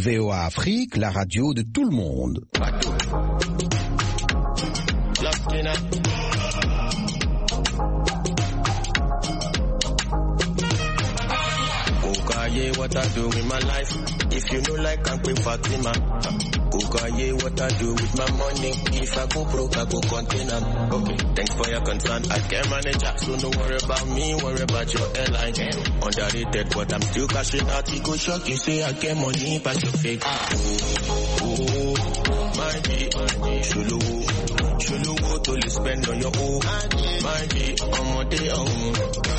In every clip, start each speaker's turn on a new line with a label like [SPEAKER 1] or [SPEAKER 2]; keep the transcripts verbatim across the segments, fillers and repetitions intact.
[SPEAKER 1] V O A Afrique, la radio de tout le monde.
[SPEAKER 2] Kukaye, what I do with my life? If you know like I'm Queen Fatima. Kukaye, what I do with my money? If I go broke, I go container. Okay, thanks for your concern. I can manage it, so don't worry about me, worry about your airline. Underrated, but I'm still cashing out. You go shock, you say I get money, pass your fake. Oh, oh, my G, Shulu, Shulu, to you spend on your own. My G, I'm on day on.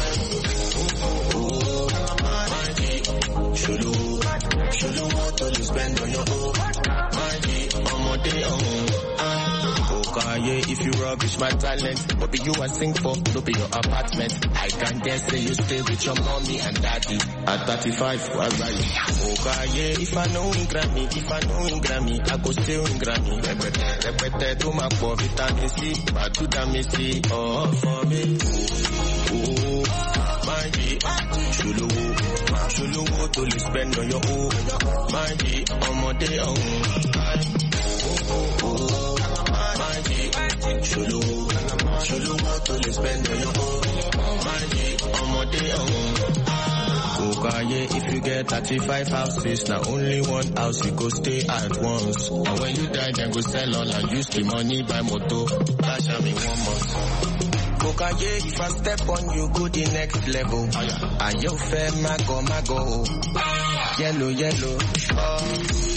[SPEAKER 2] Oh, my G, Shulu, Shulu, to you spend on your own. My G, I'm on day on. Okaye, if you rubbish my talent, what be you I sing for? No be your apartment. I can dare say you stay with your mommy and daddy. At thirty-five, why right? Okaye, if I know in Grammy, if I know in Grammy, I go still in Grammy. Repete, repete, to my poor vitamin C, but to damn C, oh, for me. Oh, my G, Shulu, Shulu, to you spend on your own. My G, I'm on day on. Oh, my G, Shulu, Shulu, to you spend on your own. My G, I'm on day on. Kukaye, if you get thirty-five houses, now only one house you go stay at once. And when you die, then go sell all and use the money buy moto. Dash me one month. Kukaye, if I step on you, go the next level. And you fair, mago, mago. Yellow, yellow. Oh.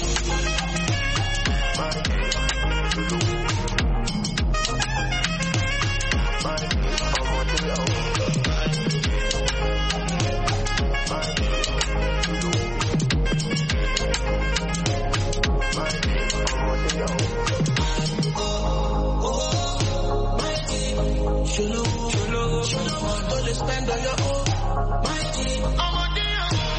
[SPEAKER 2] Shulu, shulu, shulu, don't spend on your own. My G, I'm on day.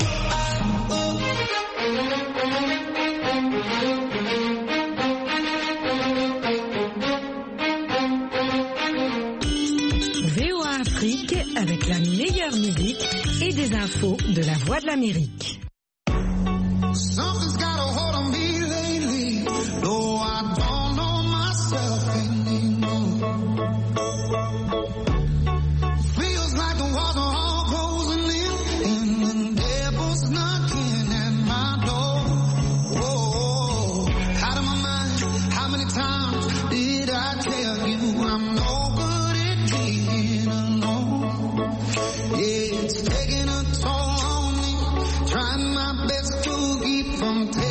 [SPEAKER 3] V O A Afrique avec la meilleure musique et des infos de la Voix de l'Amérique.
[SPEAKER 4] Something's got a hold on me lately, though I don't know myself anymore. Feels like the walls are all closing in, and the devil's knocking at my door. Whoa, out of my mind, how many times did I tell you I'm no good at being alone? Yeah, it's taking a toll on me, trying my best to keep from taking